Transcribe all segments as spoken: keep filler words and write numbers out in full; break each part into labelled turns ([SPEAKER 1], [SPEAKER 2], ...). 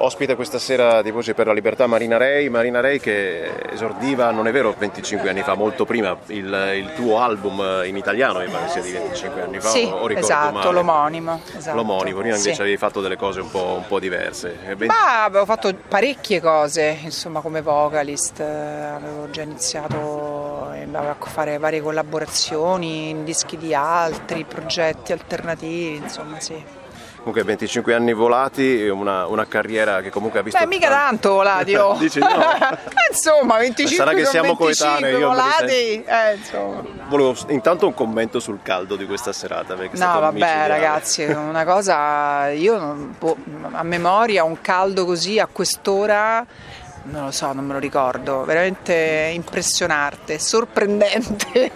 [SPEAKER 1] Ospite questa sera di Voci per la Libertà Marina Rei, Marina Rei che esordiva, non è vero, venticinque anni fa, molto prima, il, il tuo album in italiano, mi pare sia di venticinque anni fa,
[SPEAKER 2] sì,
[SPEAKER 1] o, o ricordo
[SPEAKER 2] esatto,
[SPEAKER 1] male.
[SPEAKER 2] l'omonimo. Esatto.
[SPEAKER 1] L'omonimo, prima invece
[SPEAKER 2] sì.
[SPEAKER 1] avevi fatto delle cose un po', un po' diverse. venti...
[SPEAKER 2] Ma avevo fatto parecchie cose, insomma, come vocalist, avevo già iniziato a fare varie collaborazioni in dischi di altri, progetti alternativi, insomma, sì.
[SPEAKER 1] Comunque venticinque anni volati, una, una carriera che comunque ha visto...
[SPEAKER 2] Beh, mica tanto volati, oh.
[SPEAKER 1] Dici no?
[SPEAKER 2] Insomma, venticinque
[SPEAKER 1] sarà che siamo coetanei, io
[SPEAKER 2] volati, eh, insomma.
[SPEAKER 1] Volevo intanto un commento sul caldo di questa serata. Perché è
[SPEAKER 2] no,
[SPEAKER 1] stato
[SPEAKER 2] vabbè, ragazzi, una cosa, io non, boh, a memoria un caldo così a quest'ora... Non lo so, non me lo ricordo, veramente impressionante, sorprendente.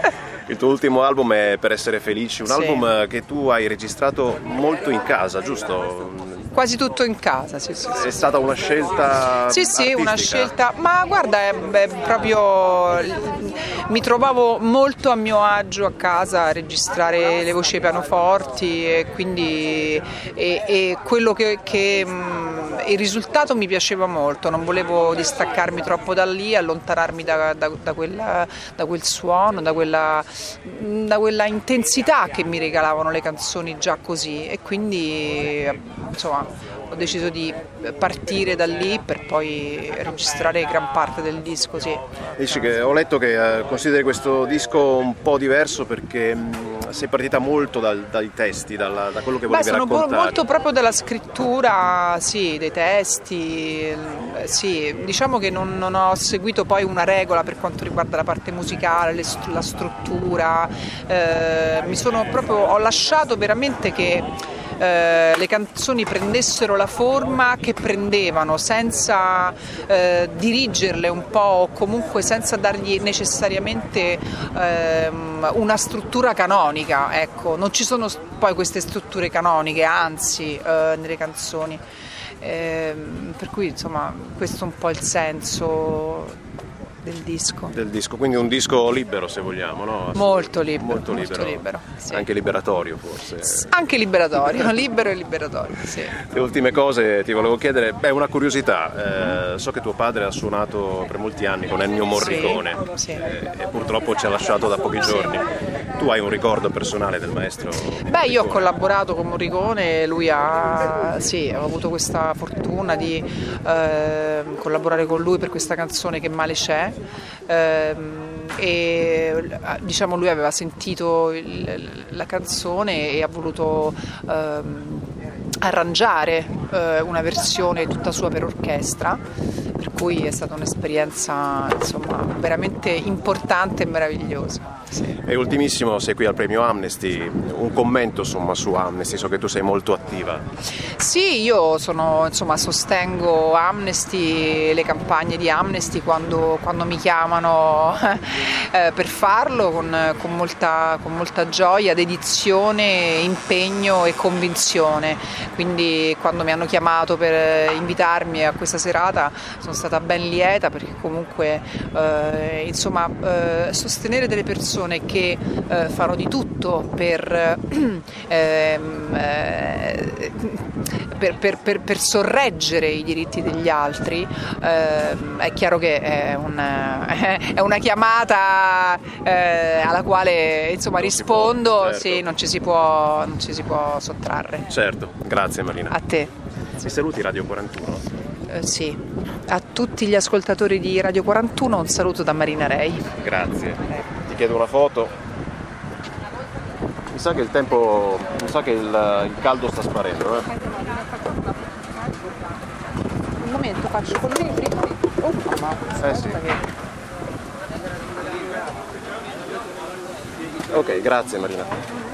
[SPEAKER 1] Il tuo ultimo album è Per essere felici, un
[SPEAKER 2] sì.
[SPEAKER 1] album che tu hai registrato molto in casa, giusto?
[SPEAKER 2] Quasi tutto in casa, sì, sì, sì.
[SPEAKER 1] È stata una scelta
[SPEAKER 2] Sì, sì,
[SPEAKER 1] artistica?
[SPEAKER 2] una scelta, ma guarda, è, è proprio, mi trovavo molto a mio agio a casa a registrare le voci ai pianoforti e quindi e, e quello che, che il risultato mi piaceva molto, non volevo distaccarmi troppo da lì, allontanarmi da, da, da, quella, da quel suono, da quella, da quella intensità che mi regalavano le canzoni già così e quindi insomma ho deciso di partire da lì per poi registrare gran parte del disco, sì.
[SPEAKER 1] Dici che ho letto che uh, consideri questo disco un po' diverso perché mh, sei partita molto dal, dai testi, dalla, da quello che volevi
[SPEAKER 2] Beh, sono
[SPEAKER 1] raccontare.
[SPEAKER 2] Sono molto proprio dalla scrittura, sì, dei testi, sì, diciamo che non, non ho seguito poi una regola per quanto riguarda la parte musicale, le, la struttura, eh, mi sono proprio, ho lasciato veramente che Uh, le canzoni prendessero la forma che prendevano senza uh, dirigerle un po' o comunque senza dargli necessariamente uh, una struttura canonica, ecco, non ci sono poi queste strutture canoniche, anzi uh, nelle canzoni, uh, per cui insomma questo è un po' il senso del disco.
[SPEAKER 1] Del disco, quindi un disco libero se vogliamo, no?
[SPEAKER 2] Molto libero,
[SPEAKER 1] molto libero,
[SPEAKER 2] molto libero sì.
[SPEAKER 1] Anche liberatorio forse.
[SPEAKER 2] Anche liberatorio, libero e liberatorio, sì.
[SPEAKER 1] Le ultime cose ti volevo chiedere, beh, una curiosità, eh, so che tuo padre ha suonato per molti anni con Ennio Morricone,
[SPEAKER 2] sì, sì.
[SPEAKER 1] Eh, e purtroppo ci ha lasciato da pochi giorni. Tu hai un ricordo personale del maestro?
[SPEAKER 2] Beh,
[SPEAKER 1] Morricone?
[SPEAKER 2] io ho collaborato con Morricone, lui ha, sì, ho avuto questa fortuna di eh, collaborare con lui per questa canzone Che male c'è. Ehm, e diciamo lui aveva sentito il, la canzone e ha voluto ehm, arrangiare eh, una versione tutta sua per orchestra, per cui è stata un'esperienza insomma veramente importante e meravigliosa. Sì.
[SPEAKER 1] E ultimissimo, sei qui al premio Amnesty, un commento insomma su Amnesty, so che tu sei molto attiva.
[SPEAKER 2] Sì, io sono, insomma, sostengo Amnesty, le campagne di Amnesty quando, quando mi chiamano eh, per farlo con, con, molta, con molta gioia, dedizione, impegno e convinzione, quindi quando mi hanno chiamato per invitarmi a questa serata sono stata ben lieta perché comunque eh, insomma eh, sostenere delle persone che eh, fanno di tutto per, ehm, eh, per, per, per, per sorreggere i diritti degli altri, eh, è chiaro che è una, è una chiamata eh, alla quale insomma rispondo,
[SPEAKER 1] può, certo.
[SPEAKER 2] Sì, non ci si può, non ci si può sottrarre.
[SPEAKER 1] Certo, grazie Marina.
[SPEAKER 2] A te.
[SPEAKER 1] Mi saluti Radio quarantuno?
[SPEAKER 2] Eh, sì, a tutti gli ascoltatori di Radio quarantuno un saluto da Marina Rei.
[SPEAKER 1] Grazie. Ti chiedo una foto. Mi sa che il tempo, mi sa che il, il caldo sta sparendo. Eh.
[SPEAKER 2] Un momento, faccio con lui prima. Oh mamma,
[SPEAKER 1] eh sì. Ok, grazie Marina.